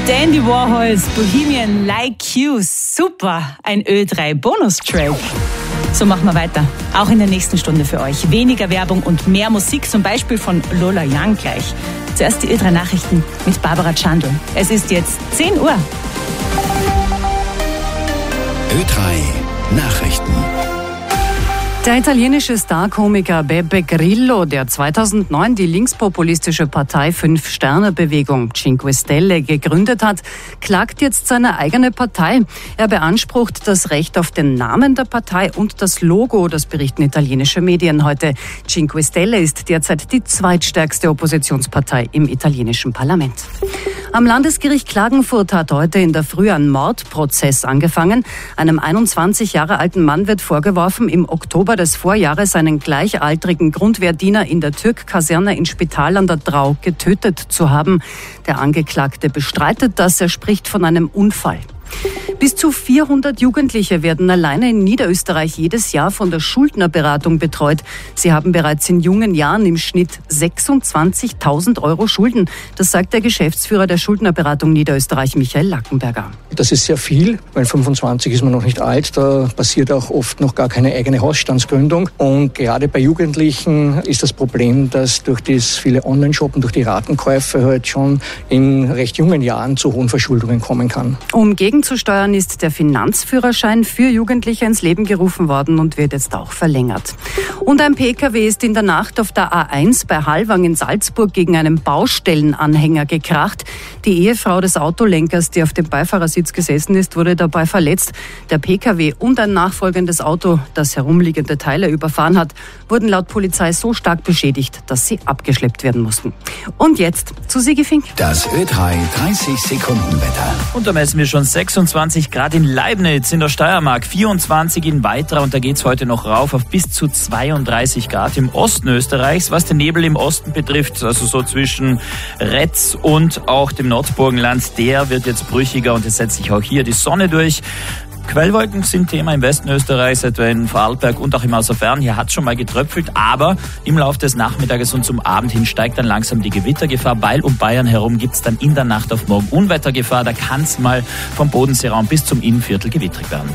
Dandy Warhols, Bohemian Like You, super, ein Ö3-Bonustrack. So machen wir weiter, auch in der nächsten Stunde für euch. Weniger Werbung und mehr Musik, zum Beispiel von Lola Young gleich. Zuerst die Ö3-Nachrichten mit Barbara Chandl. Es ist jetzt 10 Uhr. Ö3-Nachrichten. Der italienische Starkomiker Beppe Grillo, der 2009 die linkspopulistische Partei Fünf-Sterne-Bewegung Cinque Stelle gegründet hat, klagt jetzt seine eigene Partei. Er beansprucht das Recht auf den Namen der Partei und das Logo, das berichten italienische Medien heute. Cinque Stelle ist derzeit die zweitstärkste Oppositionspartei im italienischen Parlament. Am Landesgericht Klagenfurt hat heute in der Früh ein Mordprozess angefangen. Einem 21 Jahre alten Mann wird vorgeworfen, im Oktober des Vorjahres einen gleichaltrigen Grundwehrdiener in der Türk-Kaserne in Spital an der Drau getötet zu haben. Der Angeklagte bestreitet das, er spricht von einem Unfall. Bis zu 400 Jugendliche werden alleine in Niederösterreich jedes Jahr von der Schuldnerberatung betreut. Sie haben bereits in jungen Jahren im Schnitt 26.000 Euro Schulden. Das sagt der Geschäftsführer der Schuldnerberatung Niederösterreich, Michael Lackenberger. Das ist sehr viel, weil 25 ist man noch nicht alt. Da passiert auch oft noch gar keine eigene Hausstandsgründung. Und gerade bei Jugendlichen ist das Problem, dass durch das viele Online-Shoppen, durch die Ratenkäufe halt schon in recht jungen Jahren zu hohen Verschuldungen kommen kann. Um gegenzusteuern ist der Finanzführerschein für Jugendliche ins Leben gerufen worden und wird jetzt auch verlängert. Und ein Pkw ist in der Nacht auf der A1 bei Hallwang in Salzburg gegen einen Baustellenanhänger gekracht. Die Ehefrau des Autolenkers, die auf dem Beifahrersitz gesessen ist, wurde dabei verletzt. Der Pkw und ein nachfolgendes Auto, das herumliegende Teile überfahren hat, wurden laut Polizei so stark beschädigt, dass sie abgeschleppt werden mussten. Und jetzt zu Sigi Fink. Das Ö3 30-Sekunden-Wetter. Und da messen wir schon 26 Grad in Leibniz in der Steiermark, 24 in Weitra und da geht's heute noch rauf auf bis zu 32 Grad im Osten Österreichs. Was den Nebel im Osten betrifft, also so zwischen Retz und auch dem Nordburgenland, der wird jetzt brüchiger und es setzt sich auch hier die Sonne durch. Quellwolken sind Thema im Westen Österreichs, etwa in Vorarlberg und auch im Außerfern. Hier hat es schon mal getröpfelt, aber im Laufe des Nachmittages und zum Abend hin steigt dann langsam die Gewittergefahr. Weil um Bayern herum gibt es dann in der Nacht auf morgen Unwettergefahr. Da kann es mal vom Bodenseeraum bis zum Innenviertel gewittrig werden.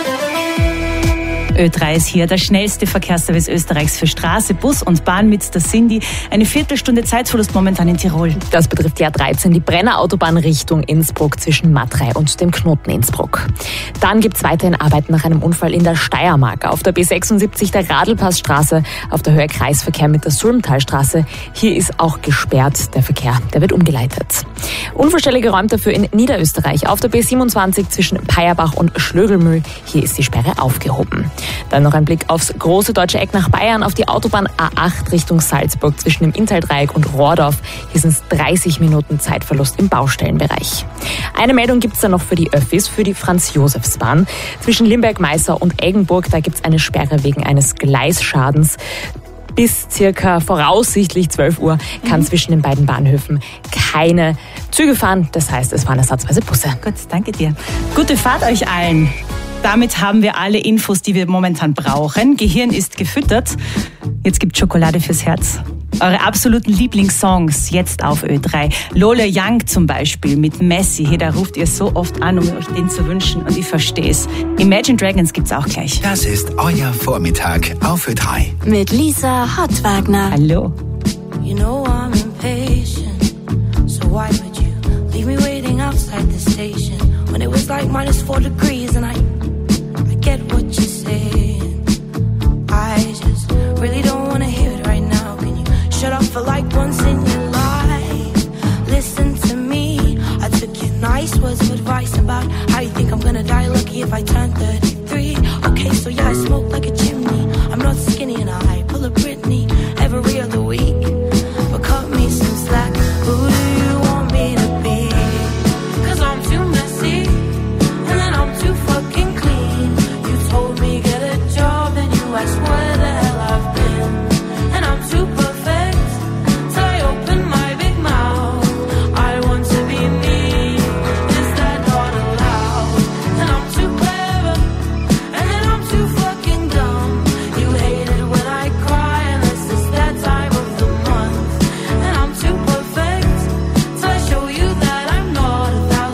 Ö3 ist hier der schnellste Verkehrsservice Österreichs für Straße, Bus und Bahn mit der Cindy. Eine Viertelstunde Zeitverlust momentan in Tirol. Das betrifft die A13, die Brennerautobahn Richtung Innsbruck zwischen Matrei und dem Knoten Innsbruck. Dann gibt es weiterhin Arbeiten nach einem Unfall in der Steiermark. Auf der B76 der Radlpassstraße, auf der Höhe Kreisverkehr mit der Sulmtalstraße. Hier ist auch gesperrt der Verkehr, der wird umgeleitet. Unfallstelle geräumt dafür in Niederösterreich. Auf der B27 zwischen Peierbach und Schlögelmühl. Hier ist die Sperre aufgehoben. Dann noch ein Blick aufs große deutsche Eck nach Bayern, auf die Autobahn A8 Richtung Salzburg zwischen dem Inntal-Dreieck und Rohrdorf. Hier sind es 30 Minuten Zeitverlust im Baustellenbereich. Eine Meldung gibt es dann noch für die Öffis, für die Franz-Josefs-Bahn. Zwischen Limberg-Meißer und Eggenburg, da gibt es eine Sperre wegen eines Gleisschadens. Bis circa voraussichtlich 12 Uhr kann zwischen den beiden Bahnhöfen keine Züge fahren. Das heißt, es fahren ersatzweise Busse. Gut, danke dir. Gute Fahrt euch allen. Damit haben wir alle Infos, die wir momentan brauchen. Gehirn ist gefüttert. Jetzt gibt's Schokolade fürs Herz. Eure absoluten Lieblingssongs jetzt auf Ö3. Lola Young zum Beispiel mit Messi. Hey, da ruft ihr so oft an, um euch den zu wünschen. Und ich verstehe es. Imagine Dragons gibt's auch gleich. Das ist euer Vormittag auf Ö3. Mit Lisa Hottwagner. Hallo. You know I'm impatient, so why would you leave me waiting outside the station when it was like -4 degrees and I get what you're saying. I just really don't wanna hear it right now. Can you shut up for like once in your life? Listen to me. I took your nice words of advice about how you think I'm gonna die lucky if I turn 33. Okay, so yeah, I smoke like a chimney. I'm not skinny and I pull a Britney every other week. But cut me some slack. Who do you want me to be? 'Cause I'm too messy and then I'm too fucking clean. You told me get a job and you asked where the hell I've been. And I'm too perfect till I open my big mouth. I want to be me. Is that not allowed? And I'm too clever and then I'm too fucking dumb. You hate it when I cry unless it's that time of the month. And I'm too perfect till I show you that I'm not 1,000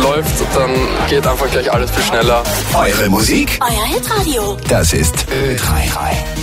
läuft, dann geht einfach gleich alles viel schneller. Eure Musik, Euer Hitradio. das ist Ö3.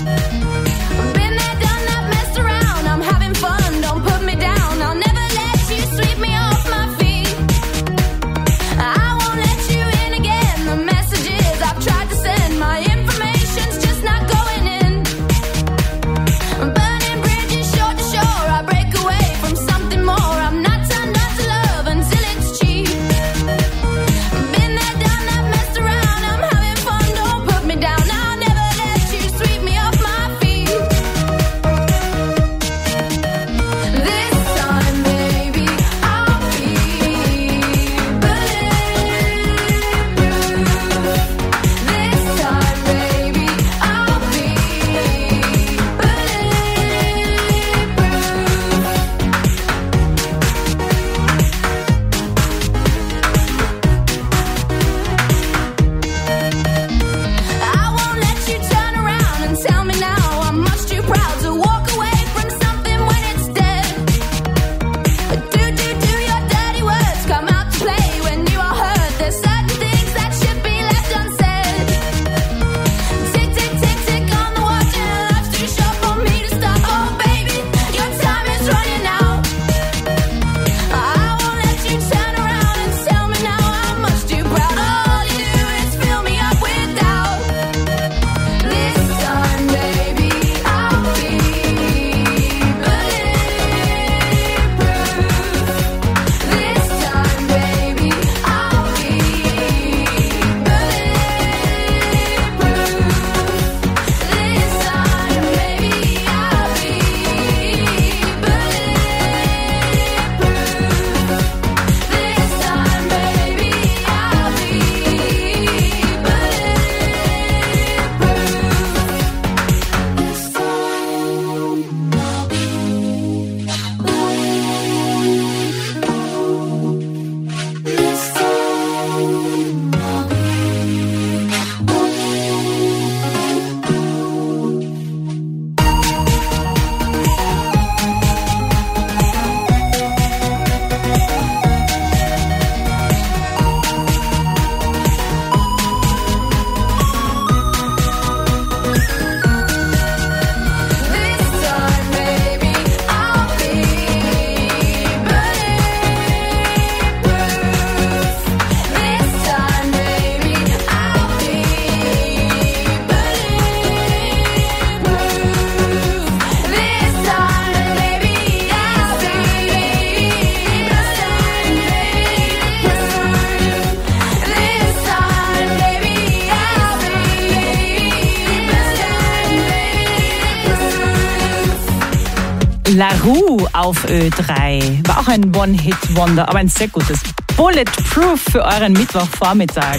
La Roux auf Ö3. War auch ein One-Hit-Wonder, aber ein sehr gutes. Bulletproof für euren Mittwochvormittag.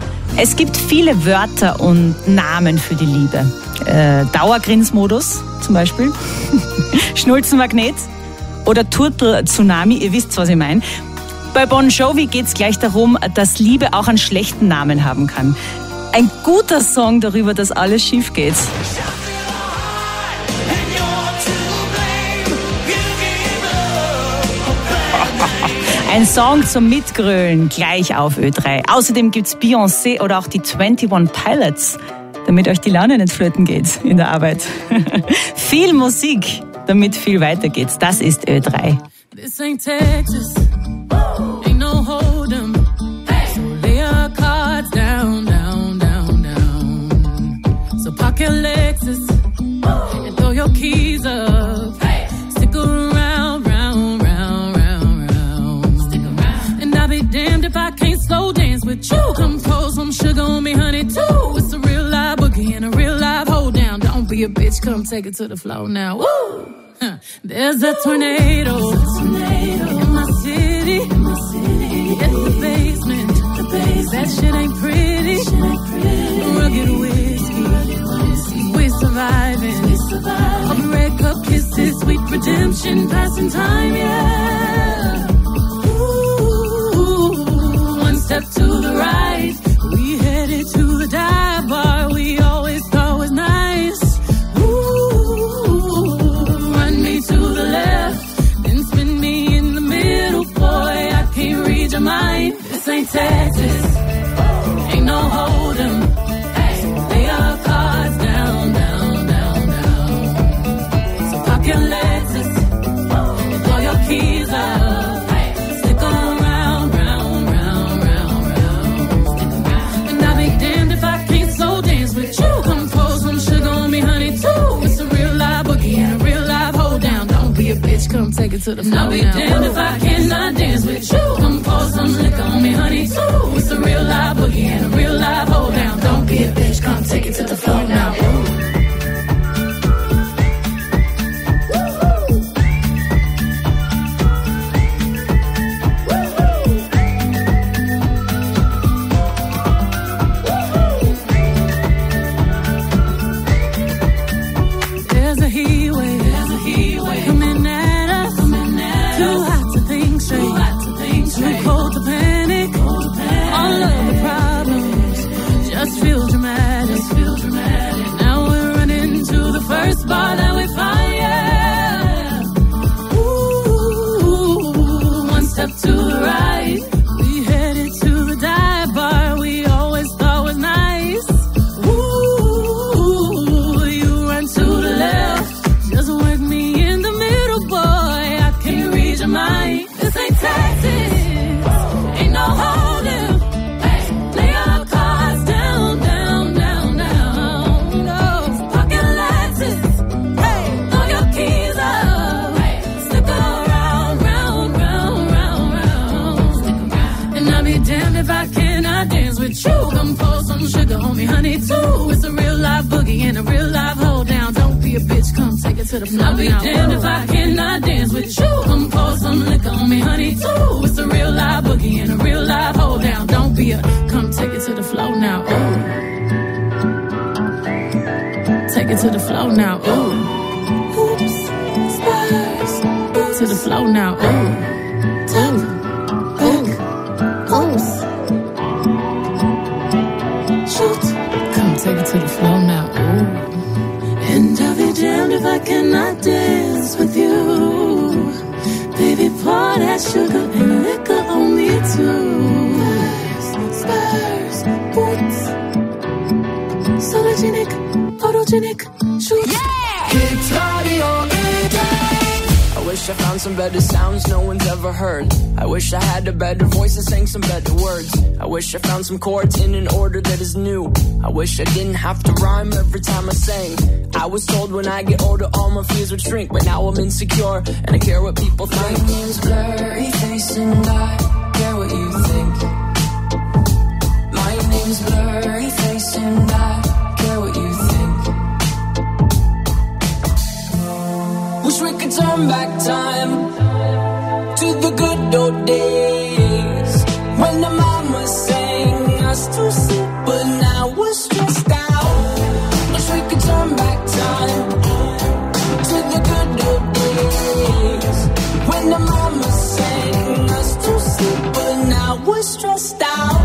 Es gibt viele Wörter und Namen für die Liebe. Dauergrinsmodus zum Beispiel. Schnulzenmagnet oder Turtel-Tsunami. Ihr wisst, was ich meine. Bei Bon Jovi geht es gleich darum, dass Liebe auch einen schlechten Namen haben kann. Ein guter Song darüber, dass alles schief geht. Ein Song zum Mitgrölen gleich auf Ö3. Außerdem gibt's Beyoncé oder auch die 21 Pilots, damit euch die Laune nicht flöten geht in der Arbeit. Viel Musik, damit viel weitergeht. Das ist Ö3. This ain't Texas, ain't no hold'em. So lay your cards down, down, down, down. So park your Lexus and throw your keys up. Stick around, round, round, round, round. Stick around. And I'll be damned if I can't slow dance with you. Come pour some sugar on me, honey, too. It's a real live boogie and a real live hold down. Don't be a bitch, come take it to the floor now. Woo! There's a tornado in my city. It's the basement. That shit ain't pretty. Rugged whiskey. We're surviving. All the red cup kisses, sweet redemption, passing time, yeah. Ooh, one step to the right. We headed to the dive bar we always thought was nice. To the left, then spin me in the middle, boy, I can't read your mind. This ain't take it to the floor. I'll be damned if I cannot dance with you. Come pour some liquor on me, honey, too. It's a real live boogie and a real live hold down. Don't be a bitch, come take it to the floor now. Bar that we find, yeah. Ooh, one step to the right. We headed to the dive bar we always thought was nice. Ooh, you run to the left. Just work me in the middle, boy. I can't read your mind. This ain't Texas. Ain't no holding. Hey, lay our cards down, down, down, down. No, pocket Lexus. If I cannot dance with you, come pour some sugar on me, honey, too. It's a real live boogie and a real live hold down. Don't be a bitch, come take it to the floor. I'll be damned if I cannot dance with you. Come pour some liquor on me, honey, too. It's a real live boogie and a real live hold down. Don't be a, come take it to the floor now. Ooh. Take it to the floor now. Ooh. Oops, spurs. To the floor now. Ooh. Take it to the floor now, ooh. And I'll be damned if I cannot dance with you. Baby, pour that sugar and liquor on me too. Spurs, boots, sologenic, photogenic, shoot. Yeah! It's audio I wish I found some better sounds no one's ever heard. I wish I had a better voice and sang some better words. I wish I found some chords in an order that is new. I wish I didn't have to rhyme every time I sang. I was told when I get older all my fears would shrink, but now I'm insecure and I care what people think. My name's Blurry Face and I care what you think. My name's Blurry Face and I care what you think. Wish we could turn back time to the good old days when the mama sang us to sleep, but now we're stressed out. Wish we could turn back time to the good old days when the mama sang us to sleep, but now we're stressed out.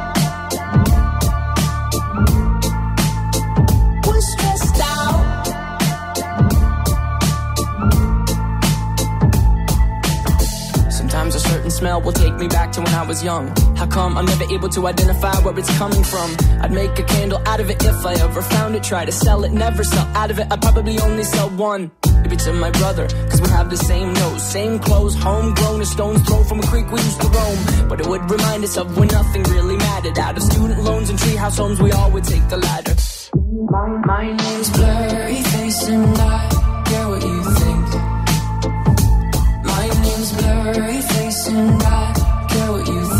We're stressed out. Sometimes a certain smell will take me back to when I was young. How come I'm never able to identify where it's coming from? I'd make a candle out of it if I ever found it. Try to sell it, never sell out of it. I'd probably only sell one. Maybe to my brother, cause we have the same nose, same clothes, homegrown, a stone's throw from a creek we used to roam. But it would remind us of when nothing really mattered. Out of student loans and treehouse homes, we all would take the ladder. My name's Blurry Face and I care what you think. My name's Blurry Face and I care what you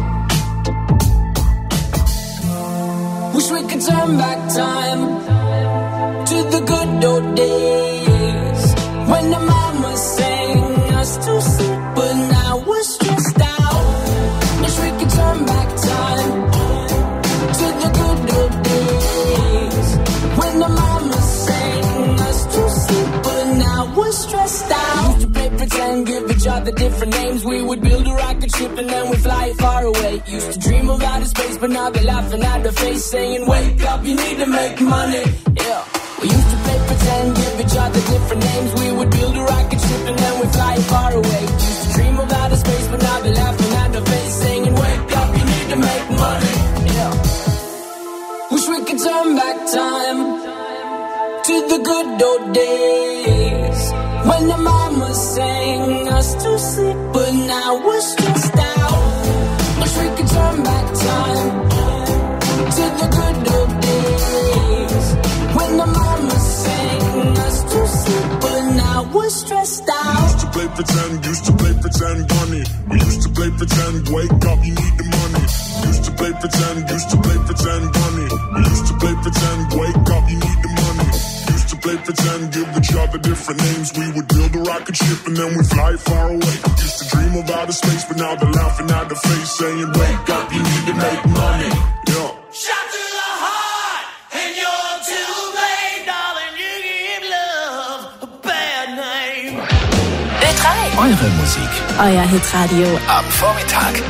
think. Wish we could turn back time to the good old days when the mama sang us to sleep, but now we're stressed out. Wish we could turn back time to the good old days when the mama sang us to sleep, but now we're stressed out. Used to play pretend, give each other different names. We would build a rocket ship and then we'd fly it far away. Used to dream of outer space, but now they're laughing at the face, saying, wake up, you need to make money. Yeah. We used to play pretend, give each other different names. We would build a rocket ship and then we'd fly it far away. Used to dream of outer space, but now they're laughing at the face, saying, wake up, you need to make money. Yeah. Wish we could turn back time to the good old days when the mama sang us to sleep, but now we're stressed out. Wish we could turn back time to the good old days when the mama sang us to sleep, but now we're stressed out. Used to play pretend, used to play pretend, bunny. We used to play pretend, wake up, you need the money. Used to play pretend, used to play pretend, bunny. We used to play pretend, wake up, you need the money. Used to play pretend, give each other different names. We would build a rocket ship and then we fly far away. Used to dream of outer space, but now they're laughing at the face, saying, wake up, you need to make money. Yeah. Shot to the heart, and you're to blame, darling. You give love a bad name. Ö3. Eure Musik. Euer Hitradio. Am Vormittag.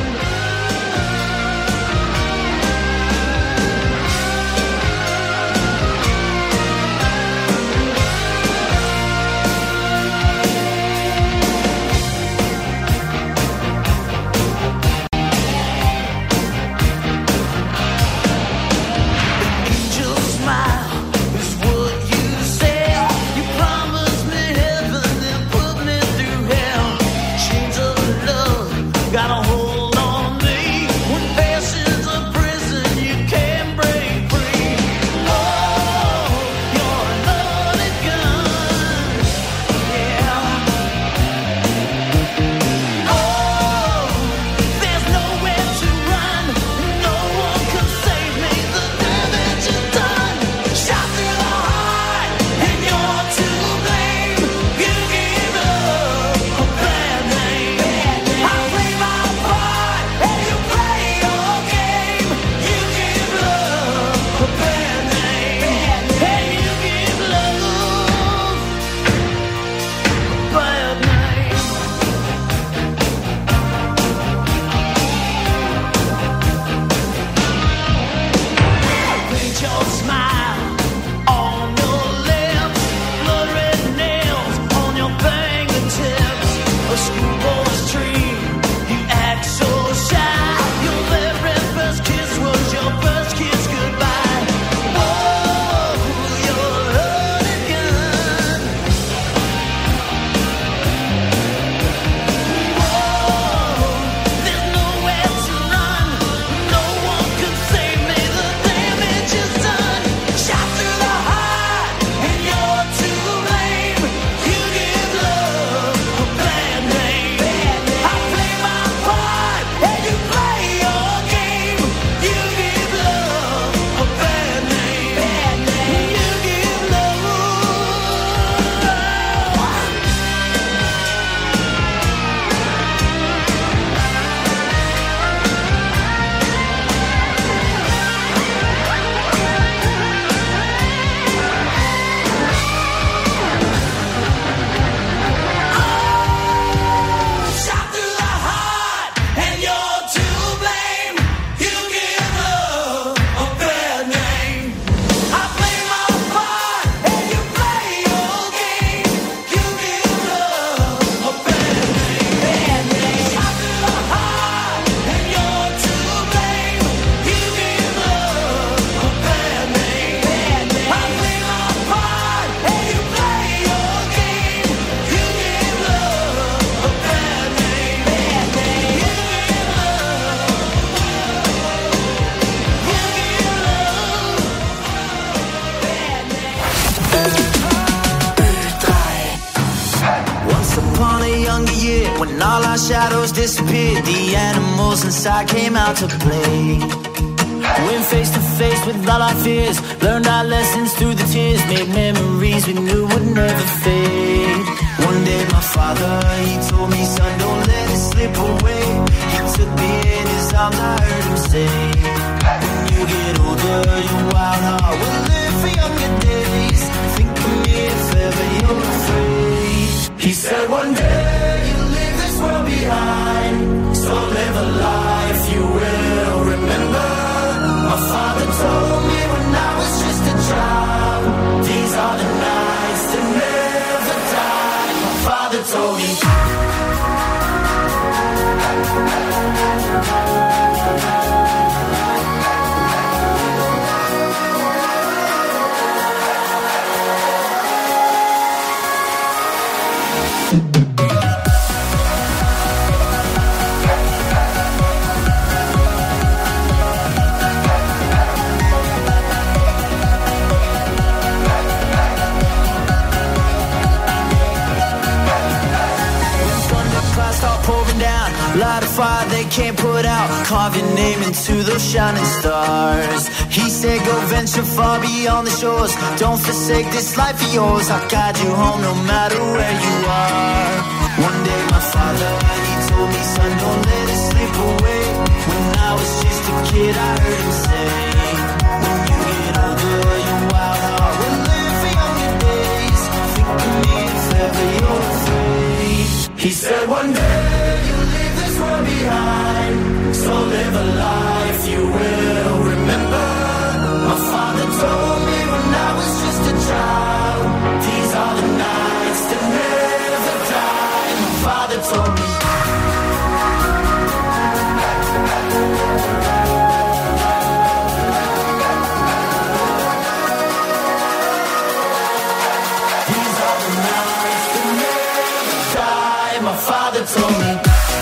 When all our shadows disappeared, the animals inside came out to play. Went face to face with all our fears, learned our lessons through the tears, made memories we knew would never fade. One day my father, he told me, son, don't let it slip away. He took me in his arms, I heard him say, when you get older, your wild heart will live for younger days. Think of me if ever you're afraid. He said one day you'll leave this world behind, so live a life you will remember. My father told me when I was just a child, these are the nights that never die. My father told me. can't put out. Carve your name into those shining stars. He said go venture far beyond the shores. Don't forsake this life of yours. I'll guide you home no matter where you are. One day my father, he told me, son, don't let it slip away. When I was just a kid, I heard him say, when you get older, your wild heart will live for younger days. Think of me if ever you're afraid. He said one day you'll leave this world behind, so live a life you will remember. My father told me when I was just a child, these are the nights that never die. My father told me. These are the nights that never die. My father told me.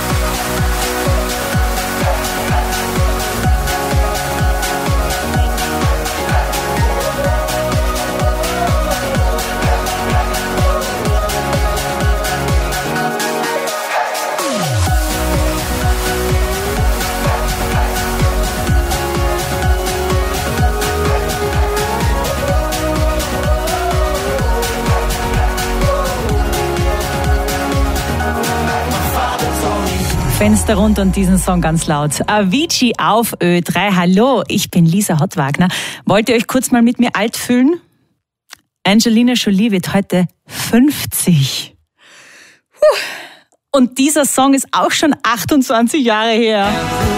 Fenster runter und diesen Song ganz laut. Avicii auf Ö3. Hallo, ich bin Lisa Hottwagner. Wollt ihr euch kurz mal mit mir alt fühlen? Angelina Jolie wird heute 50. Und dieser Song ist auch schon 28 Jahre her.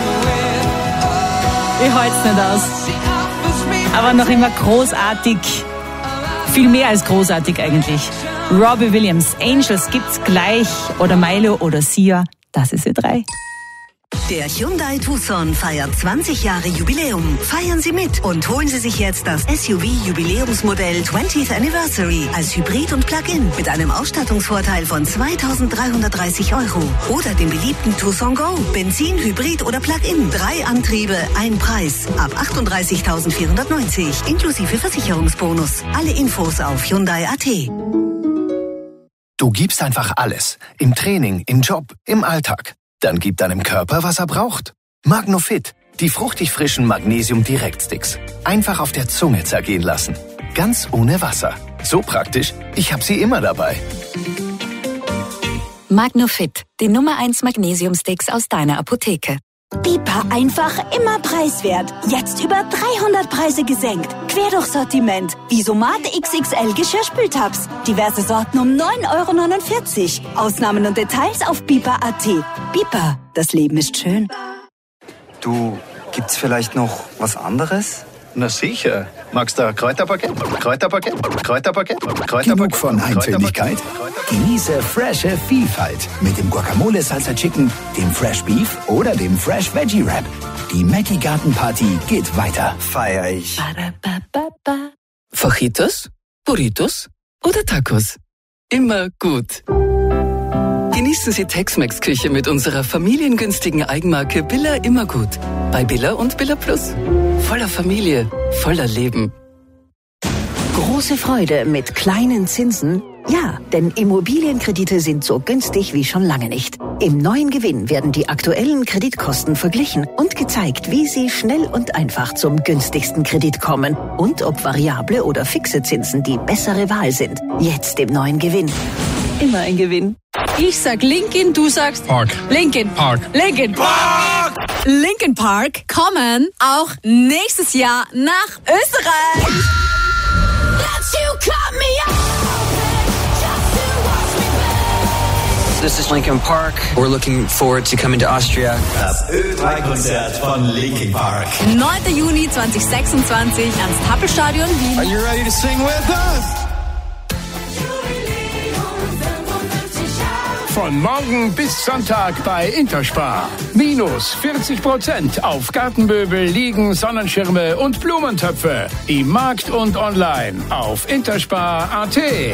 Ich halt's nicht aus. Aber noch immer großartig. Viel mehr als großartig eigentlich. Robbie Williams, Angels gibt's gleich. Oder Milo oder Sia. Das ist Ö3. Der Hyundai Tucson feiert 20 Jahre Jubiläum. Feiern Sie mit und holen Sie sich jetzt das SUV-Jubiläumsmodell 20th Anniversary als Hybrid und Plug-in mit einem Ausstattungsvorteil von 2.330 €. Oder den beliebten Tucson Go. Benzin, Hybrid oder Plug-in. 3 Antriebe, ein Preis. Ab 38.490 inklusive Versicherungsbonus. Alle Infos auf Hyundai.at. Du gibst einfach alles. Im Training, im Job, im Alltag. Dann gib deinem Körper, was er braucht. Magnofit, die fruchtig frischen Magnesium-Direktsticks. Einfach auf der Zunge zergehen lassen. Ganz ohne Wasser. So praktisch, ich habe sie immer dabei. Magnofit, die Nummer 1 Magnesium-Sticks aus deiner Apotheke. Bipa einfach immer preiswert. Jetzt über 300 Preise gesenkt. Querdurchsortiment. Wie Somate XXL Geschirrspültabs. Diverse Sorten um 9,49 €. Ausnahmen und Details auf bipa.at. Bipa, das Leben ist schön. Du, gibt's vielleicht noch was anderes? Na sicher. Magst du Kräuterpaket? Genug von Eintödigkeit? Genieße frische Vielfalt mit dem Guacamole Salsa Chicken, dem Fresh Beef oder dem Fresh Veggie Wrap. Die Mackie Garten Party geht weiter. Feier ich. Fajitas, Burritos oder Tacos? Immer gut. Genießen Sie Tex-Mex-Küche mit unserer familiengünstigen Eigenmarke Billa Immergut. Bei Billa und Billa Plus. Voller Familie, voller Leben. Große Freude mit kleinen Zinsen? Ja, denn Immobilienkredite sind so günstig wie schon lange nicht. Im neuen Gewinn werden die aktuellen Kreditkosten verglichen und gezeigt, wie Sie schnell und einfach zum günstigsten Kredit kommen und ob variable oder fixe Zinsen die bessere Wahl sind. Jetzt im neuen Gewinn. Immer ein Gewinn. Ich sag Linkin, du sagst Park. Linkin Park. Linkin Park. Linkin Park kommen auch nächstes Jahr nach Österreich. This is Linkin Park. We're looking forward to coming to Austria. Das Ö3-Konzert von Linkin Park. 9. Juni 2026 ans Tappelstadion Wien. Are you ready to sing with us? Von morgen bis Sonntag bei Interspar. Minus 40% auf Gartenmöbel, Liegen, Sonnenschirme und Blumentöpfe. Im Markt und online auf interspar.at.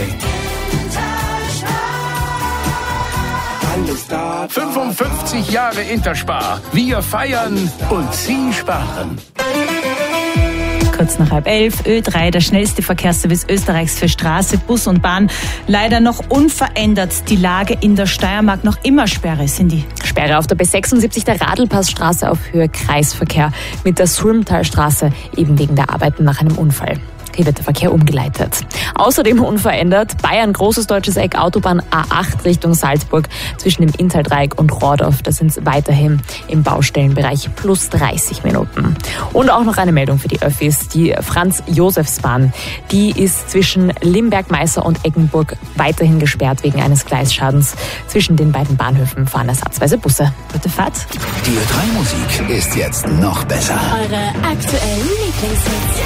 55 Jahre Interspar. Wir feiern und Sie sparen. Kurz kurz nach 10:30. Ö3, der schnellste Verkehrsservice Österreichs für Straße, Bus und Bahn. Leider noch unverändert. Die Lage in der Steiermark noch immer Sperre, Cindy. Sperre auf der B76 der Radlpassstraße auf Höhe Kreisverkehr mit der Sulmtalstraße, eben wegen der Arbeiten nach einem Unfall. Hier wird der Verkehr umgeleitet. Außerdem unverändert Bayern Großes Deutsches Eck Autobahn A8 Richtung Salzburg zwischen dem Inntal-Dreieck und Rohrdorf. Da sind es weiterhin im Baustellenbereich plus 30 Minuten. Und auch noch eine Meldung für die Öffis. Die Franz-Josefs-Bahn, die ist zwischen Limberg-Meißer und Eggenburg weiterhin gesperrt wegen eines Gleisschadens. Zwischen den beiden Bahnhöfen fahren ersatzweise Busse. Gute Fahrt. Die Ö3-Musik ist jetzt noch besser. Eure aktuellen Lieblingshits.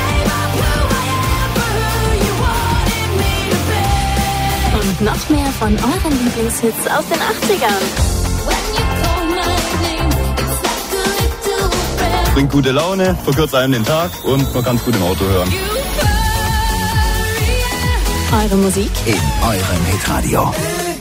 Und noch mehr von euren Lieblingshits aus den 80ern. Bringt gute Laune, verkürzt einem den Tag und man kann es gut im Auto hören. Eure Musik in eurem Hitradio.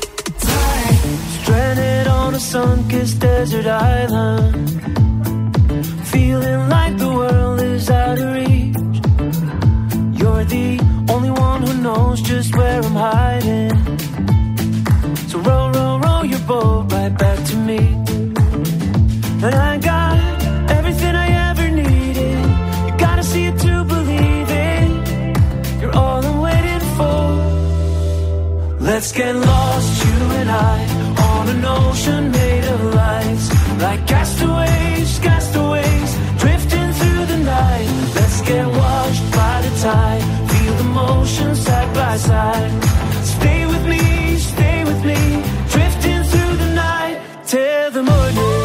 Stranded on a sun-kissed desert island, feeling like the world is out of reach. You're the only one who knows just where I'm hiding. So roll, roll, roll your boat right back to me. And I got everything I ever needed. You gotta see it to believe it. You're all I'm waiting for. Let's get lost, you and I, on an ocean made of lights. Like castaways, castaways, drifting through the night. Let's get washed by the tide. Feel the motion side by side. Stay with me, drifting through the night till the morning.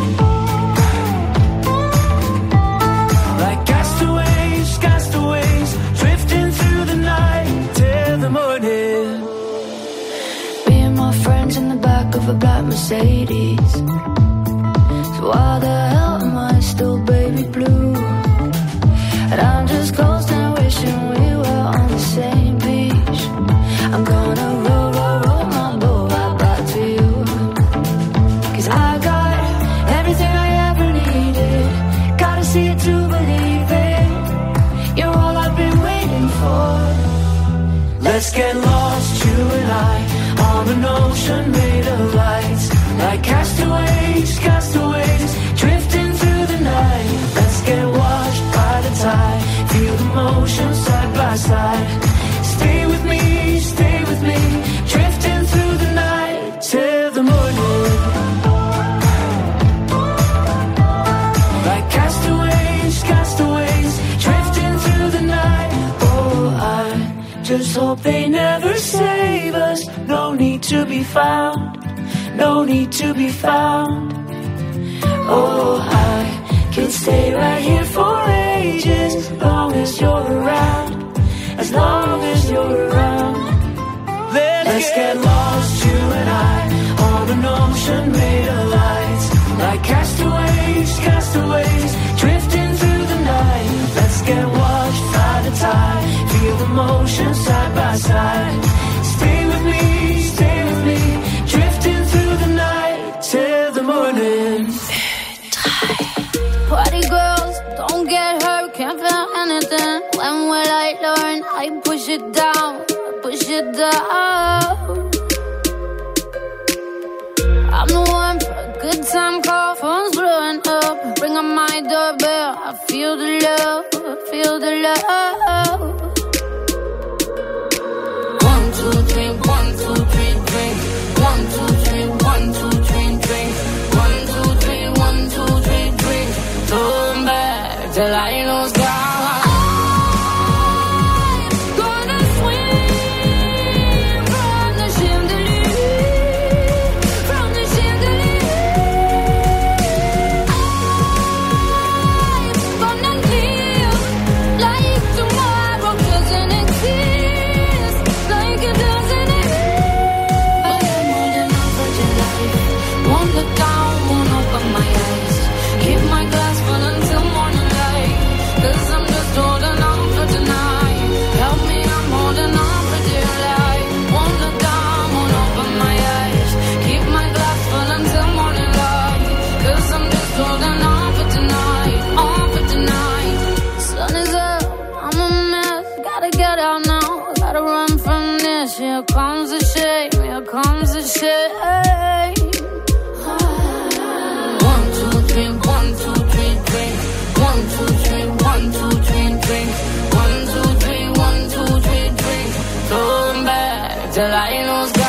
Like castaways, castaways, drifting through the night till the morning. Me and my friends in the back of a black Mercedes. So why the hell am I still baby blue? And I'm just coasting, wishing we were on the same beach. I'm gonna roll, roll, roll my boat right back to you. 'Cause I got everything I ever needed. Gotta see it to believe it. You're all I've been waiting for. Let's get lost, you and I, on an ocean made of lights. Like castaways, castaways, drifting through the night. Let's get washed by the tide. Feel the motion side by side. Stay with me, drifting through the night till the morning. Like castaways, castaways, drifting through the night. Oh, I just hope they never save us. No need to be found, no need to be found. Oh, I can stay right here for ages, as long as you're around, as long as you're around. Let's get lost, you and I, on an ocean made of lights. Like castaways, castaways, drifting through the night. Let's get washed by the tide. Feel the motion side by side. Stay with me, drifting through the night till the morning. party girls, don't get hurt, can't feel anything. When will I learn? I push it down, push it down. I'm the one for a good time call, phone's blowing up. Ring on my doorbell, I feel the love, I feel the love. 1, 2, 3, 1, 2, 3, drink. 1, 2, 3, 1, 2, 3, drink. 1, 2, 3, 1, 2, 3, drink. Turn back till I lose God. get out now. Gotta run from this. Here comes the shame. Here comes the shame. 1, 2, 3, 1, 2, 3, drink. 1, 2, 3, 1, 2, 3, drink. 1, 2, 3, 1, 2, 3, drink. Turn back till I know God.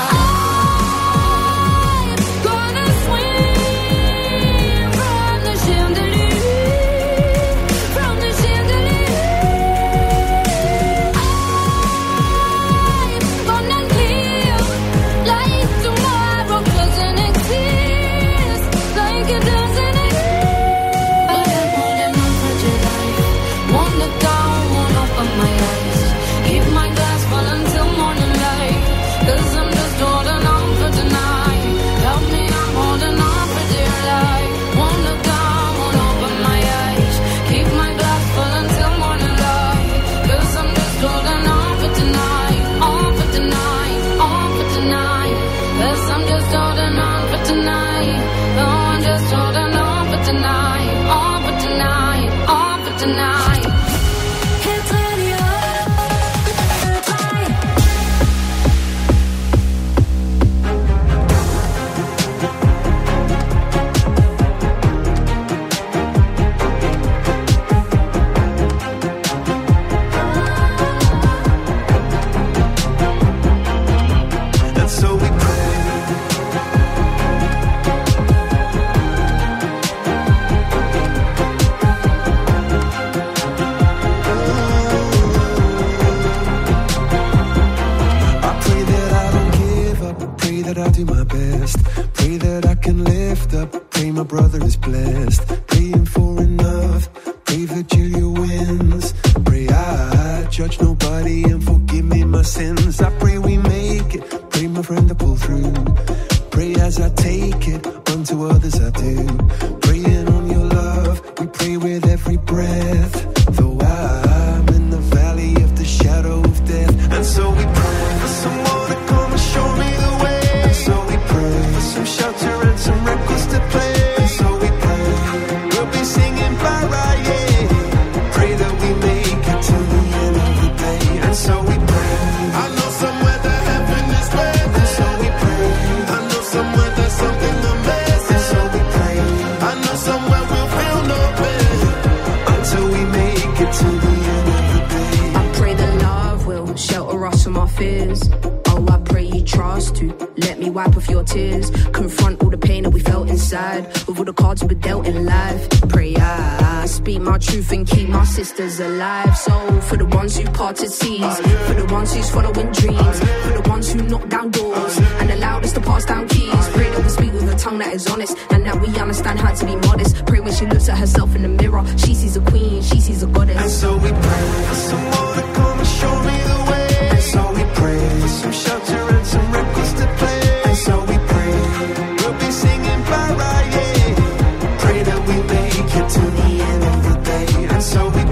Alive, so for the ones who parted seas, for the ones who's following dreams, for the ones who knock down doors and allowed us to pass down keys. Pray that we speak with a tongue that is honest and that we understand how to be modest. Pray when she looks at herself in the mirror, she sees a queen, she sees a goddess. And so we pray for someone to come and show me the way. And so we pray for some shelter and some records to play. And so we pray we'll be singing para, yeah. Pray that we make it to the end of the day. And so we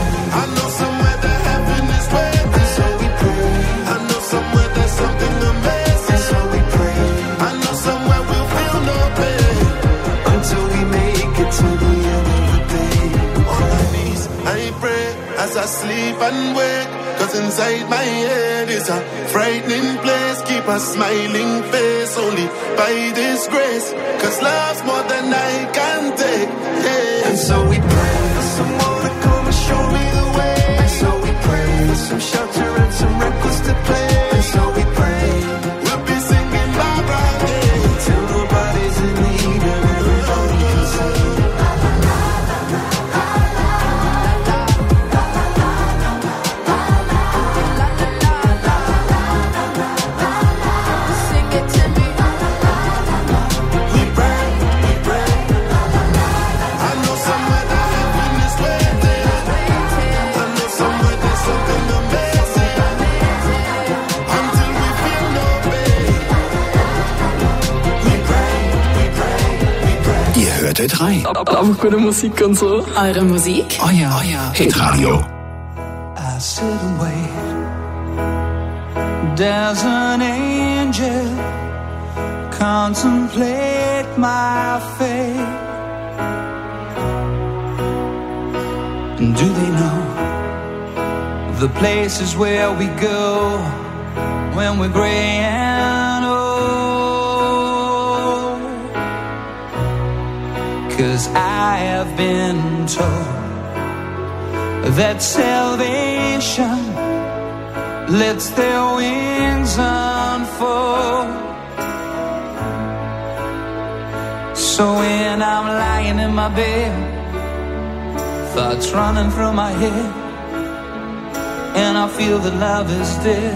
I sleep and wake, cause inside my head is a frightening place. Keep a smiling face only by this grace, cause love's more than I can take, yeah. And so we pray for someone to come and show me the way. And so we pray for some shelter and some records to play. And so we pray we'll be singing Barbara Day till nobody's in need and everybody can sing. Drei. Aber gute Musik und so. Eure Musik? Euer Hitradio. I sit and wait. There's an angel. Contemplate my fate. And do they know the places where we go when we're gray and old. 'Cause I have been told that salvation lets their wings unfold. So when I'm lying in my bed, thoughts running through my head, and I feel that love is dead,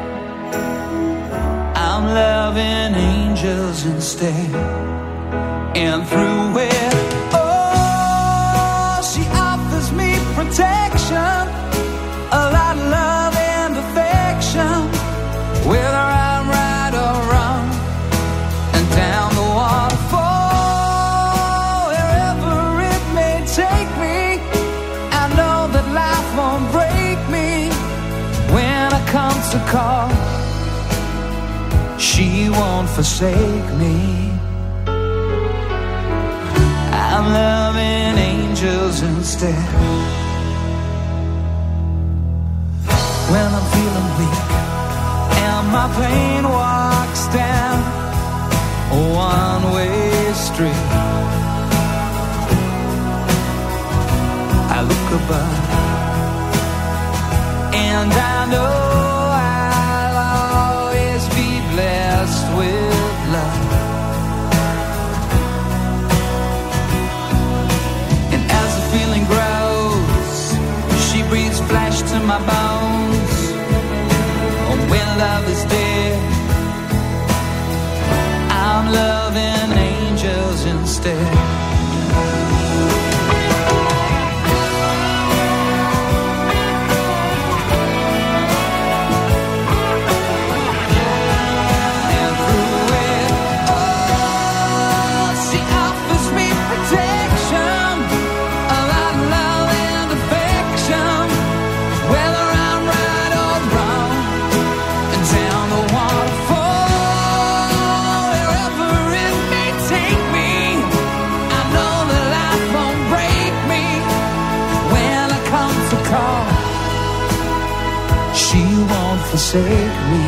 I'm loving angels instead. And through it, oh, she offers me protection, a lot of love and affection, whether I'm right or wrong, and down the waterfall, wherever it may take me, I know that life won't break me when it comes to call. She won't forsake me. I'm loving angels instead. When I'm feeling weak and my pain walks down a one-way street, I look above and I know I'll always be blessed with love. And as the feeling grows, she breathes flesh to my bones. And when love is dead, I'm loving angels instead. Forsake me.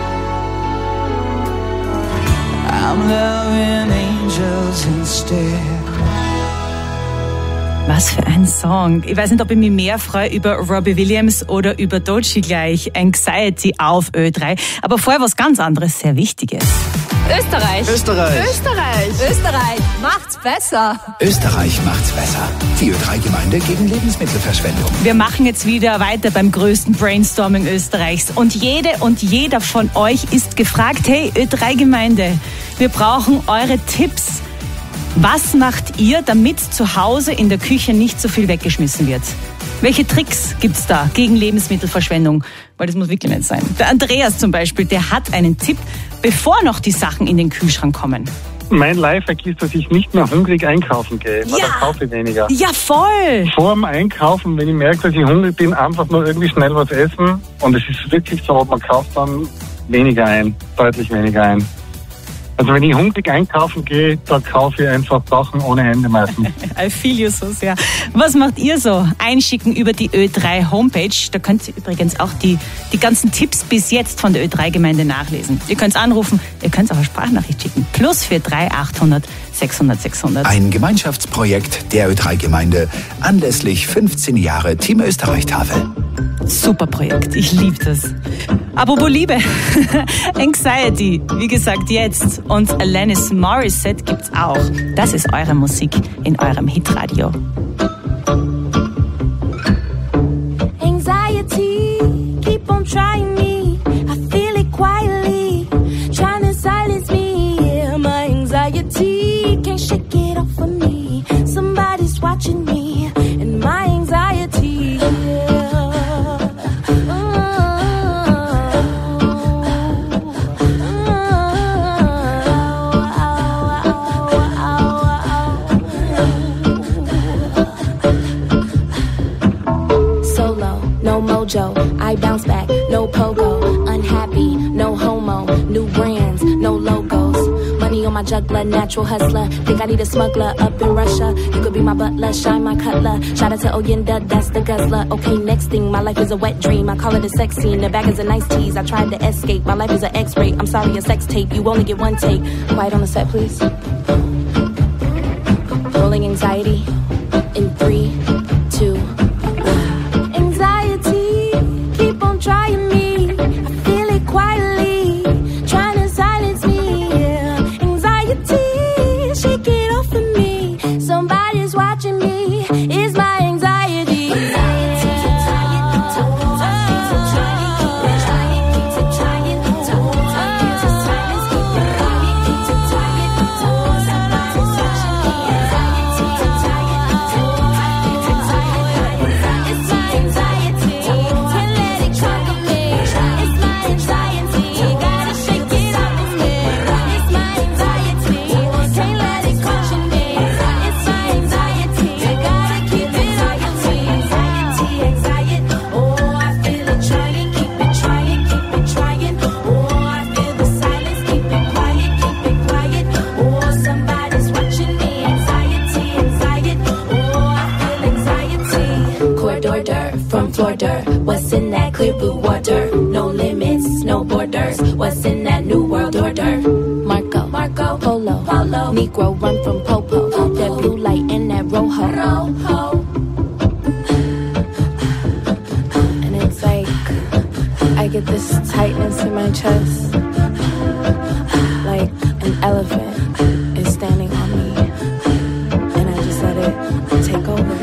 I'm loving angels instead. Was für ein Song. Ich weiß nicht, ob ich mich mehr freue über Robbie Williams oder über Doechii gleich. Anxiety auf Ö3. Aber vorher was ganz anderes, sehr Wichtiges. Österreich. Österreich. Österreich. Österreich macht's besser. Österreich macht's besser. Die Ö3-Gemeinde gegen Lebensmittelverschwendung. Wir machen jetzt wieder weiter beim größten Brainstorming Österreichs. Und jede und jeder von euch ist gefragt, hey Ö3-Gemeinde, wir brauchen eure Tipps. Was macht ihr, damit zu Hause in der Küche nicht so viel weggeschmissen wird? Welche Tricks gibt's da gegen Lebensmittelverschwendung? Weil das muss wirklich nicht sein. Der Andreas zum Beispiel, der hat einen Tipp, bevor noch die Sachen in den Kühlschrank kommen. Mein Lifehack ist, dass ich nicht mehr hungrig einkaufen gehe, weil dann kaufe ich weniger. Ja, voll! Vor dem Einkaufen, wenn ich merke, dass ich hungrig bin, einfach nur irgendwie schnell was essen. Und es ist wirklich so, man kauft dann weniger ein, deutlich weniger ein. Also wenn ich hungrig einkaufen gehe, da kaufe ich einfach Sachen ohne Ende meistens. I feel you so sehr. Was macht ihr so? Einschicken über die Ö3 Homepage. Da könnt ihr übrigens auch die ganzen Tipps bis jetzt von der Ö3-Gemeinde nachlesen. Ihr könnt anrufen, ihr könnt auch eine Sprachnachricht schicken. +43 800 600 600. Ein Gemeinschaftsprojekt der Ö3-Gemeinde anlässlich 15 Jahre Team Österreich-Tafel. Super Projekt, ich liebe das. Apropos Liebe, Anxiety, wie gesagt jetzt. Und Alanis Morissette gibt's auch. Das ist eure Musik in eurem Hitradio. Anxiety, keep on trying me. I feel it quietly, trying to silence me. Yeah, my anxiety can't shake it off of me. Somebody's watching me, and my anxiety. I bounce back, no pogo, unhappy, no homo, new brands, no logos, money money on my juggler, natural hustler. Think I need a smuggler up in Russia. You could be my butler, shine my cutler. Shout out to Oyenda, that's the guzzler. Okay, next thing, my life is a wet dream. I call it a sex scene. The bag is a nice tease. I tried to escape. My life is an X-ray. I'm sorry, a sex tape. You only get one take. Quiet on the set, please. Rolling anxiety in 3, 2, 1. Anxiety, keep on trying me. I feel it quietly, trying to silence me. Yeah. Anxiety, shake it off of me. Somebody's watching me. It's my anxiety. What's in that clear blue water? No limits, no borders. What's in that new world order? Marco, Polo, Negro run from Popo. That blue light and that rojo. And it's like I get this tightness in my chest, like an elephant is standing on me, and I just let it take over.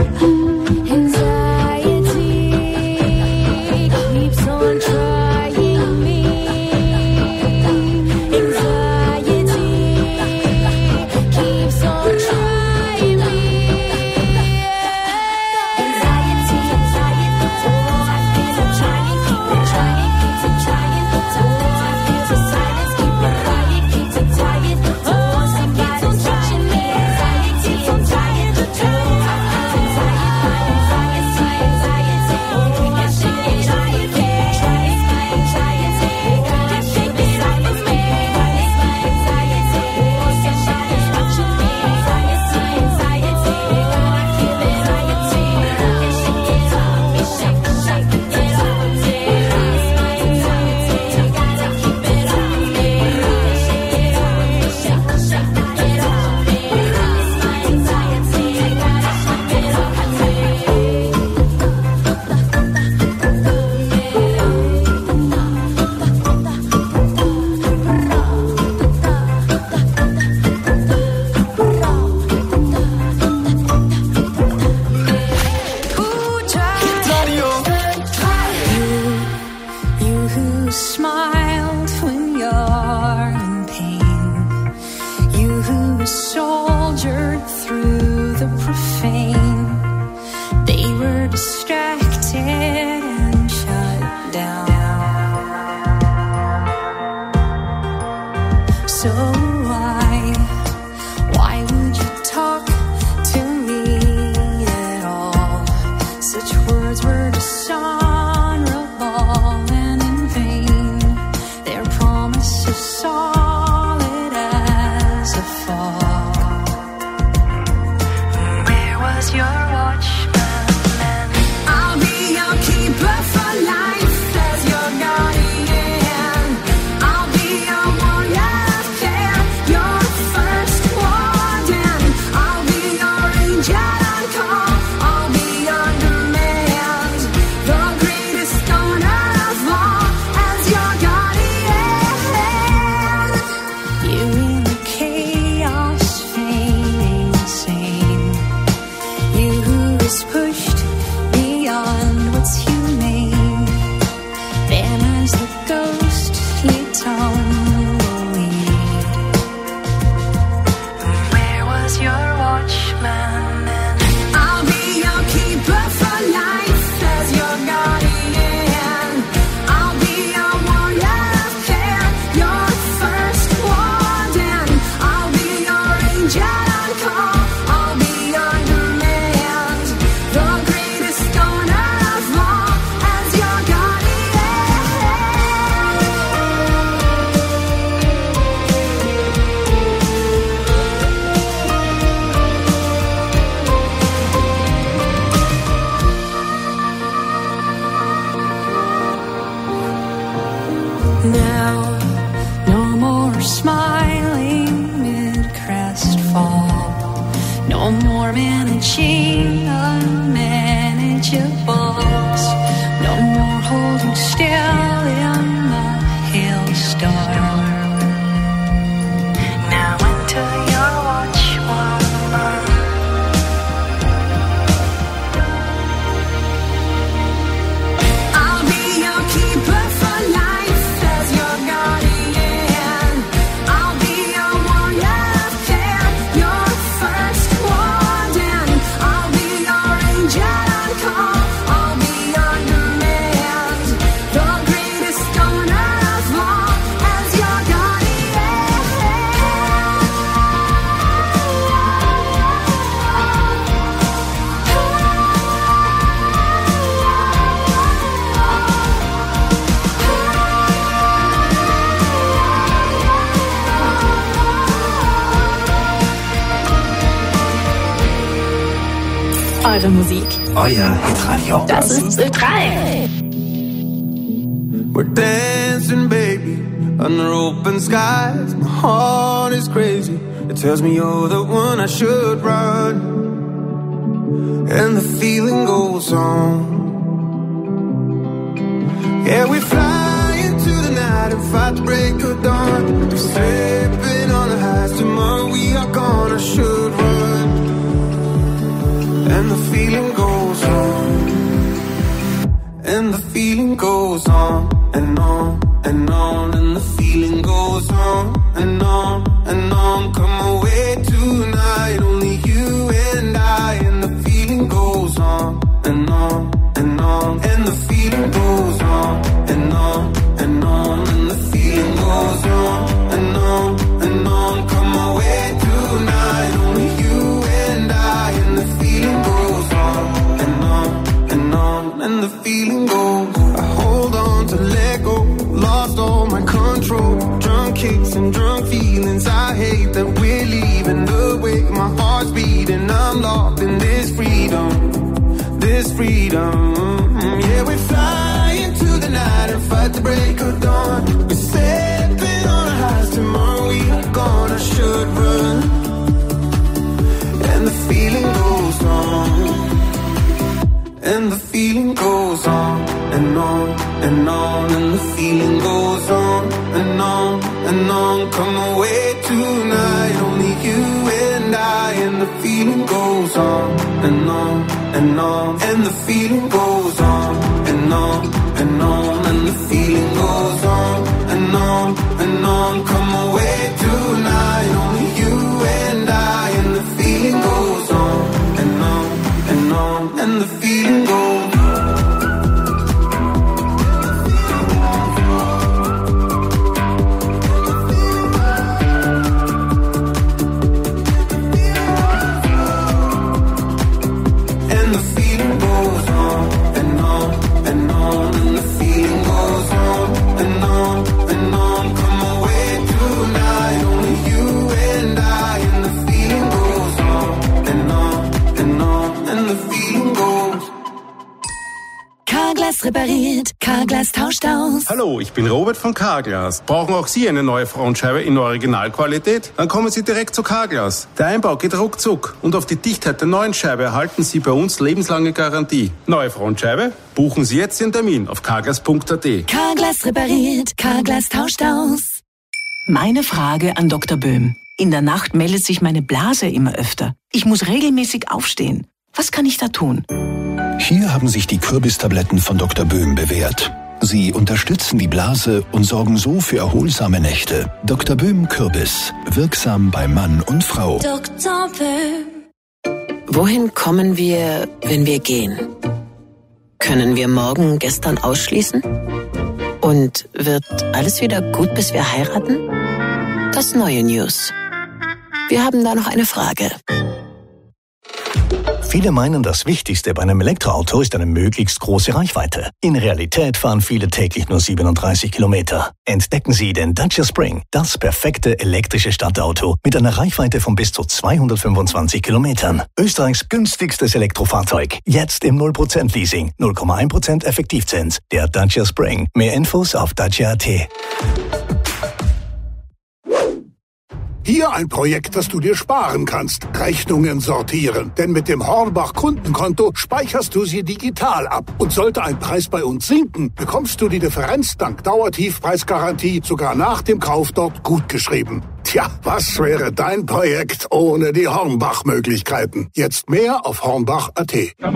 Now, no more smiling mid-crestfall. No more managing unmanageables. No more holding still in the hailstorm. Now into your watch warmer. I'll be your keeper for life as your guardian. I'll be your warrior of care, your first warden. I'll be your angel on call. I'll be your demand. The greatest donor of all as your Eure Musik. Euer Hitradio. Das ist Ö3. We're dancing, baby, under open skies. My heart is crazy. It tells me you're the one I should run. And the feeling goes on. Yeah, we fly into the night and fight the break of dawn. We're slipping on the highs. Tomorrow we are gone. I should run. And the feeling goes on. And the feeling goes on and on and on. And the feeling goes on and on and on. Come away tonight, only you and I. And the feeling goes on and on and on. And the feeling goes on and on and on. And the feeling goes on and on and on. Come away tonight, only you and I. And the feeling goes on and on and on. And the feeling goes. I hold on to let go. Lost all my control. Drunk kicks and drunk feelings. I hate that we're leaving the way my heart's beating. I'm locked in this freedom. This freedom. Yeah, we fly into the night and fight the break of dawn. We're stepping on our highs. Tomorrow we are gone. I should run. And the feeling goes on. And the feeling goes on and on and on. And the feeling goes on and on and on. Come away tonight, only you and I. And the feeling goes on and on and on. And the feeling goes on and on and on. And the feeling goes on and on and on. Come away tonight, only you and I. And the feeling goes on and on and on. And the feeling goes on. Carglass repariert, Carglass tauscht aus. Hallo, ich bin Robert von Carglass. Brauchen auch Sie eine neue Frontscheibe in Originalqualität? Dann kommen Sie direkt zu Carglass. Der Einbau geht ruckzuck und auf die Dichtheit der neuen Scheibe erhalten Sie bei uns lebenslange Garantie. Neue Frontscheibe? Buchen Sie jetzt Ihren Termin auf carglass.at. Carglass repariert, Carglass tauscht aus. Meine Frage an Dr. Böhm. In der Nacht meldet sich meine Blase immer öfter. Ich muss regelmäßig aufstehen. Was kann ich da tun? Hier haben sich die Kürbistabletten von Dr. Böhm bewährt. Sie unterstützen die Blase und sorgen so für erholsame Nächte. Dr. Böhm Kürbis. Wirksam bei Mann und Frau. Dr. Böhm. Wohin kommen wir, wenn wir gehen? Können wir morgen gestern ausschließen? Und wird alles wieder gut, bis wir heiraten? Das neue News. Wir haben da noch eine Frage. Viele meinen, das Wichtigste bei einem Elektroauto ist eine möglichst große Reichweite. In Realität fahren viele täglich nur 37 Kilometer. Entdecken Sie den Dacia Spring, das perfekte elektrische Stadtauto mit einer Reichweite von bis zu 225 Kilometern. Österreichs günstigstes Elektrofahrzeug. Jetzt im 0% Leasing, 0,1% Effektivzins. Der Dacia Spring. Mehr Infos auf dacia.at. Hier ein Projekt, das du dir sparen kannst. Rechnungen sortieren. Denn mit dem Hornbach Kundenkonto speicherst du sie digital ab. Und sollte ein Preis bei uns sinken, bekommst du die Differenz dank Dauertiefpreisgarantie sogar nach dem Kauf dort gutgeschrieben. Tja, was wäre dein Projekt ohne die Hornbach-Möglichkeiten? Jetzt mehr auf hornbach.at.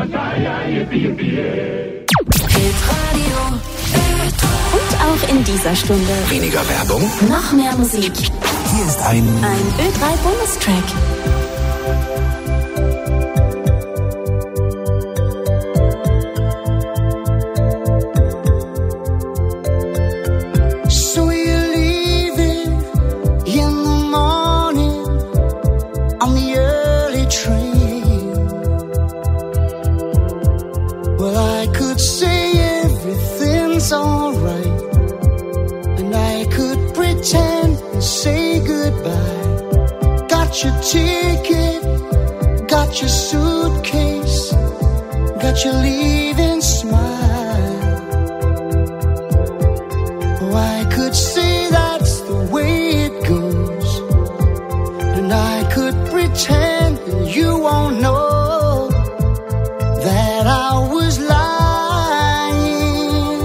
Und auch in dieser Stunde Weniger Werbung, noch mehr Musik. Hier ist ein Ö3-Bonustrack. So you're leaving in the morning on the early train. Well, I could say everything's alright, and I could pretend and say goodbye. Got your ticket, got your suitcase, got your leaving smile. Oh, I could say that's the way it goes, and I could pretend that you won't know that I was lying.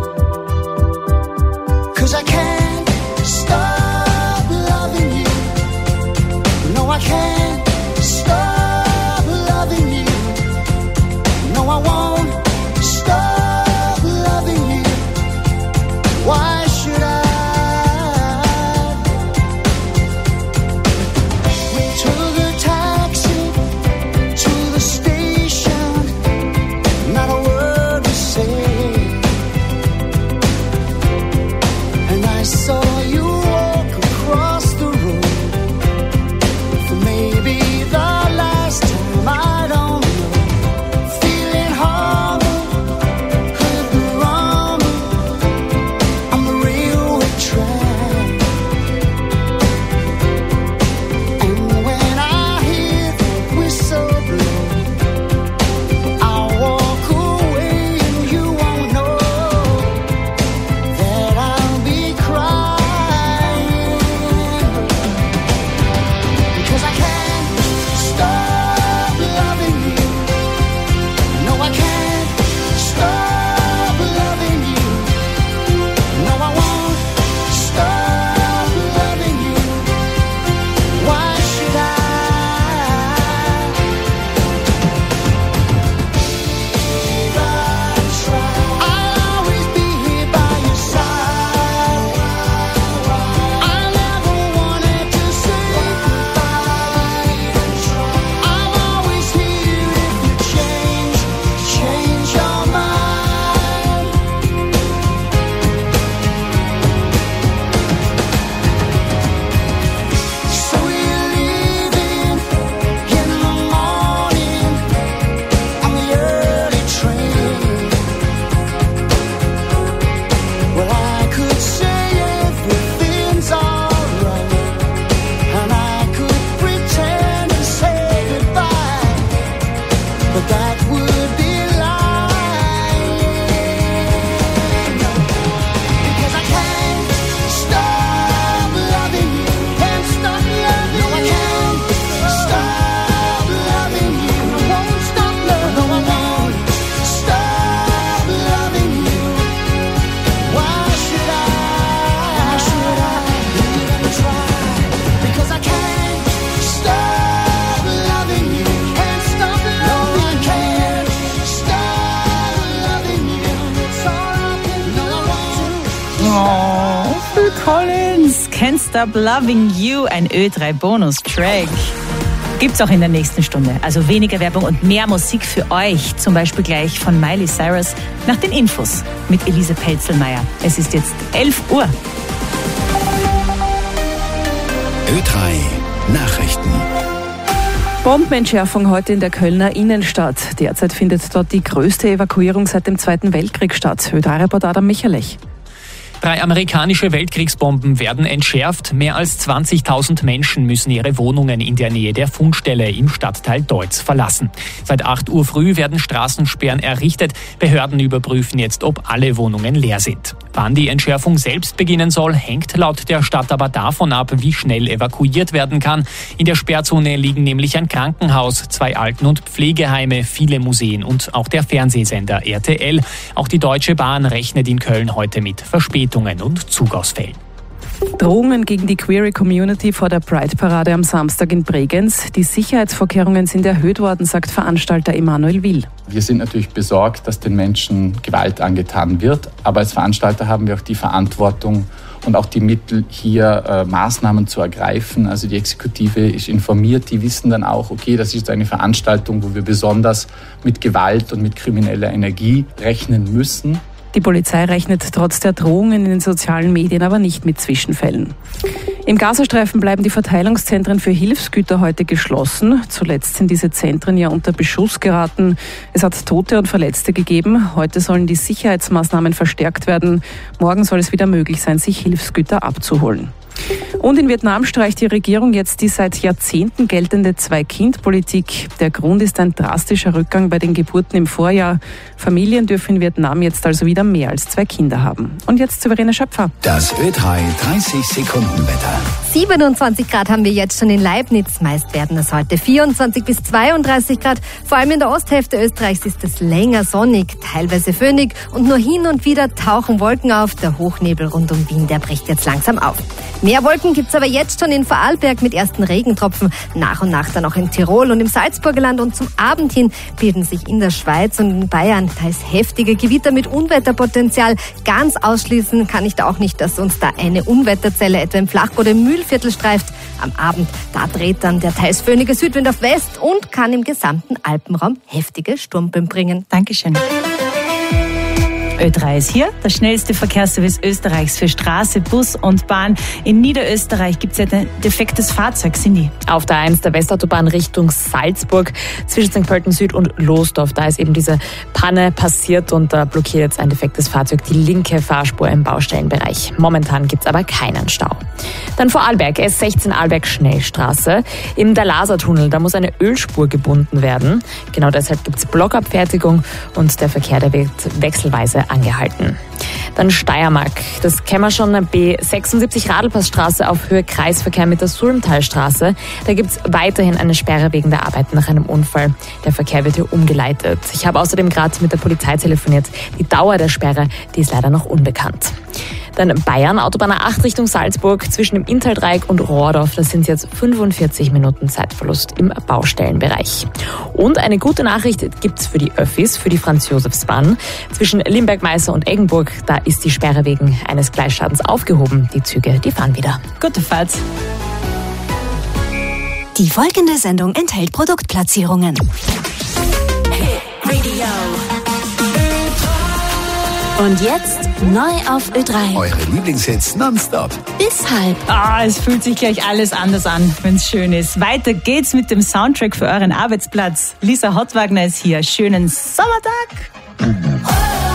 'Cause I can't stop loving you. No, I can't stop loving you. No, I won't stop loving you. Why should I? We took a taxi to the station, not a word to say. And I saw you walk across the road for maybe the last time, I don't know. Feeling horrible, heard the rumble on the railway track. And when I hear that whistle blow, I'll walk away and you won't know that I'll be crying. Because I can't stop loving you. No, I can't stop loving you. No, I won't stop loving you. Why should I? I'll always be here by your side. I never wanted to say goodbye. I'm always here if you change your mind. So you're leaving in the morning on the early train. Well, I could say everything's alright, and I could pretend to say goodbye, but that would be lying. Because I can't stop loving you, can't stop loving you. No, I can't stop loving you. I won't stop loving you. No, I won't stop loving you. Why should I? Why should I even try? Because I can't stop loving you. Can't stop loving you. No, I can't stop loving you. It's all I can do. No, I won't. Oh, Phil Collins, Can't Stop Loving You, ein Ö3-Bonus-Track. Gibt's auch in der nächsten Stunde. Also weniger Werbung und mehr Musik für euch. Zum Beispiel gleich von Miley Cyrus nach den Infos mit Elise Pelzelmeier. Es ist jetzt 11 Uhr. Ö3 Nachrichten. Bombenentschärfung heute in der Kölner Innenstadt. Derzeit findet dort die größte Evakuierung seit dem Zweiten Weltkrieg statt. Ö3-Reporter Adam Michalich. 3 amerikanische Weltkriegsbomben werden entschärft. Mehr als 20.000 Menschen müssen ihre Wohnungen in der Nähe der Fundstelle im Stadtteil Deutz verlassen. Seit 8 Uhr früh werden Straßensperren errichtet. Behörden überprüfen jetzt, ob alle Wohnungen leer sind. Wann die Entschärfung selbst beginnen soll, hängt laut der Stadt aber davon ab, wie schnell evakuiert werden kann. In der Sperrzone liegen nämlich ein Krankenhaus, 2 Alten- und Pflegeheime, viele Museen und auch der Fernsehsender RTL. Auch die Deutsche Bahn rechnet in Köln heute mit Verspätungen und Zugausfällen. Drohungen gegen die Queer Community vor der Pride-Parade am Samstag in Bregenz. Die Sicherheitsvorkehrungen sind erhöht worden, sagt Veranstalter Emanuel Will. Wir sind natürlich besorgt, dass den Menschen Gewalt angetan wird. Aber als Veranstalter haben wir auch die Verantwortung und auch die Mittel, hier Maßnahmen zu ergreifen. Also die Exekutive ist informiert, die wissen dann auch, okay, das ist eine Veranstaltung, wo wir besonders mit Gewalt und mit krimineller Energie rechnen müssen. Die Polizei rechnet trotz der Drohungen in den sozialen Medien aber nicht mit Zwischenfällen. Im Gazastreifen bleiben die Verteilungszentren für Hilfsgüter heute geschlossen. Zuletzt sind diese Zentren ja unter Beschuss geraten. Es hat Tote und Verletzte gegeben. Heute sollen die Sicherheitsmaßnahmen verstärkt werden. Morgen soll es wieder möglich sein, sich Hilfsgüter abzuholen. Und in Vietnam streicht die Regierung jetzt die seit Jahrzehnten geltende Zwei-Kind-Politik. Der Grund ist ein drastischer Rückgang bei den Geburten im Vorjahr. Familien dürfen in Vietnam jetzt also wieder mehr als 2 Kinder haben. Und jetzt zu Verena Schöpfer. Das Ö3 30-Sekunden-Wetter. 27 Grad haben wir jetzt schon in Leibniz. Meist werden es heute 24 bis 32 Grad. Vor allem in der Osthälfte Österreichs ist es länger sonnig, teilweise föhnig und nur hin und wieder tauchen Wolken auf. Der Hochnebel rund um Wien, der bricht jetzt langsam auf. Mehr Wolken gibt's aber jetzt schon in Vorarlberg mit ersten Regentropfen. Nach und nach dann auch in Tirol und im Salzburgerland. Und zum Abend hin bilden sich in der Schweiz und in Bayern teils heftige Gewitter mit Unwetterpotenzial. Ganz ausschließen kann ich da auch nicht, dass uns da eine Unwetterzelle etwa im Flach- oder im Mühlviertel streift. Am Abend, da dreht dann der teils föhnige Südwind auf West und kann im gesamten Alpenraum heftige Sturmböen bringen. Dankeschön. Ö3 ist hier, der schnellste Verkehrsservice Österreichs für Straße, Bus und Bahn. In Niederösterreich gibt es ja ein defektes Fahrzeug, Cindy. Auf der A1 der Westautobahn Richtung Salzburg zwischen St. Pölten Süd und Losdorf. Da ist eben diese Panne passiert und da blockiert jetzt ein defektes Fahrzeug die linke Fahrspur im Baustellenbereich. Momentan gibt es aber keinen Stau. Dann Vorarlberg, S16 Arlberg Schnellstraße. Im der Lasertunnel, da muss eine Ölspur gebunden werden. Genau deshalb gibt es Blockabfertigung und der Verkehr, der wird wechselweise angehalten. Dann Steiermark, das kennen wir schon, B76 Radlpassstraße auf Höhe Kreisverkehr mit der Sulmtalstraße. Da gibt es weiterhin eine Sperre wegen der Arbeit nach einem Unfall. Der Verkehr wird hier umgeleitet. Ich habe außerdem gerade mit der Polizei telefoniert. Die Dauer der Sperre, die ist leider noch unbekannt. Dann Bayern, Autobahn A8 Richtung Salzburg zwischen dem Inntal-Dreieck und Rohrdorf. Das sind jetzt 45 Minuten Zeitverlust im Baustellenbereich. Und eine gute Nachricht gibt's für die Öffis, für die Franz-Josefs-Bahn. Zwischen Limberg-Meißer und Eggenburg, da ist die Sperre wegen eines Gleisschadens aufgehoben. Die Züge, die fahren wieder. Gute Fahrt. Die folgende Sendung enthält Produktplatzierungen. Und jetzt neu auf Ö3. Eure Lieblingshits nonstop. Bis halb. Es fühlt sich gleich alles anders an, wenn es schön ist. Weiter geht's mit dem Soundtrack für euren Arbeitsplatz. Lisa Hottwagner ist hier. Schönen Sommertag.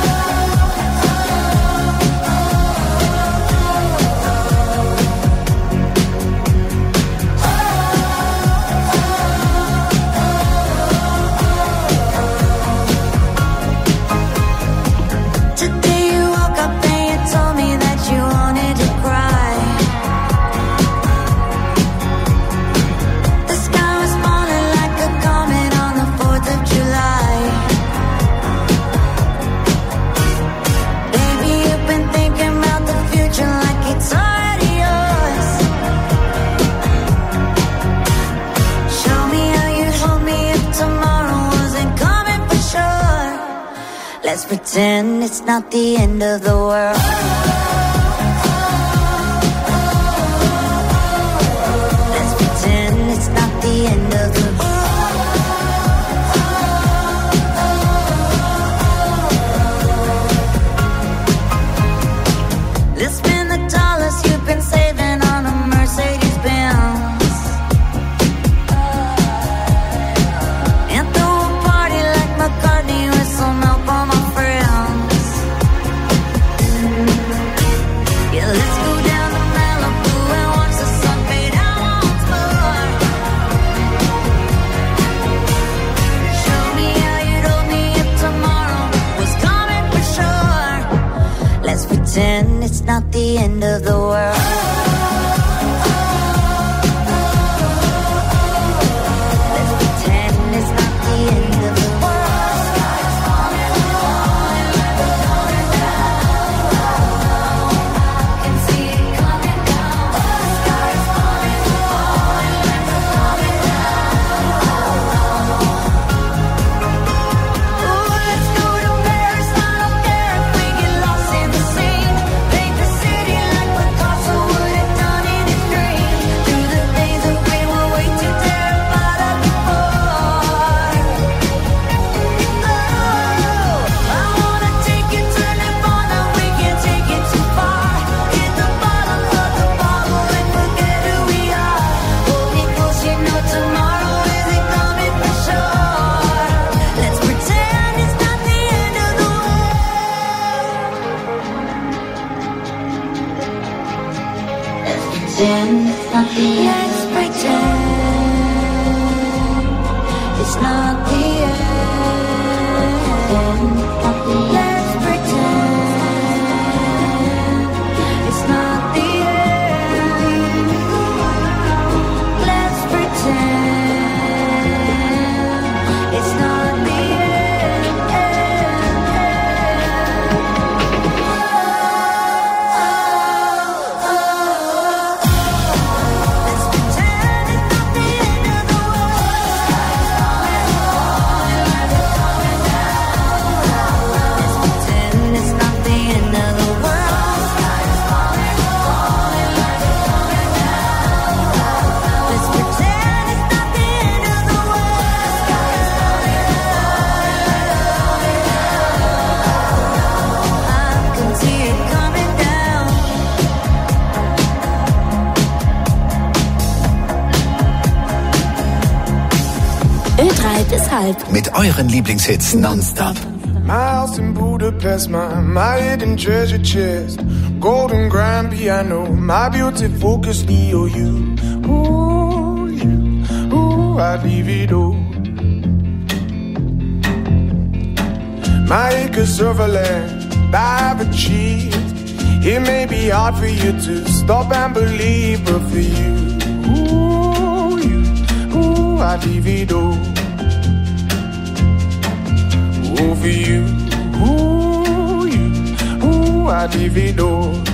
Today you woke up and you told me that you wanted to cry. The sky was falling like a comet on the 4th of July. Baby, you've been thinking about the future like it's already yours. Show me how you'd hold me if tomorrow wasn't coming for sure. Let's pretend it's not the end of the world. Let's pretend it's not the end of the world. Let's spend the dollars you've been saving on a Mercedes-Benz. pretend it's not the end of the world. Let's pretend it's not the end of the world. Sky's falling, falling like a falling down. I can see it coming down. Sky's falling, falling like a falling down. Ooh, let's go to Paris, I don't care if we get lost in the scene. Paint the city like Picasso would have done in his dream. Through the days of pain, we're way too terrified of before. Oh, I wanna take it to Nirvana, we can't take it too far. Hit the bottom of the bottle and forget who we are. Hold me close, you know tomorrow isn't coming for sure. Let's pretend it's not the end of the world. Let's pretend it's not the end. Let's pretend it's not the end. Let's pretend it's not the end. Let's pretend it's not the Ö3 deshalb. Mit euren Lieblingshits nonstop. My house in Budapest, my hidden treasure chest, golden grand piano, my beauty focus EOU. Ooh, you, ooh, I'd leave it all. My acres of land I've achieved. It may be hard for you to stop and believe, but for you, I'd leave it all. Oh, for you, I'd leave it all.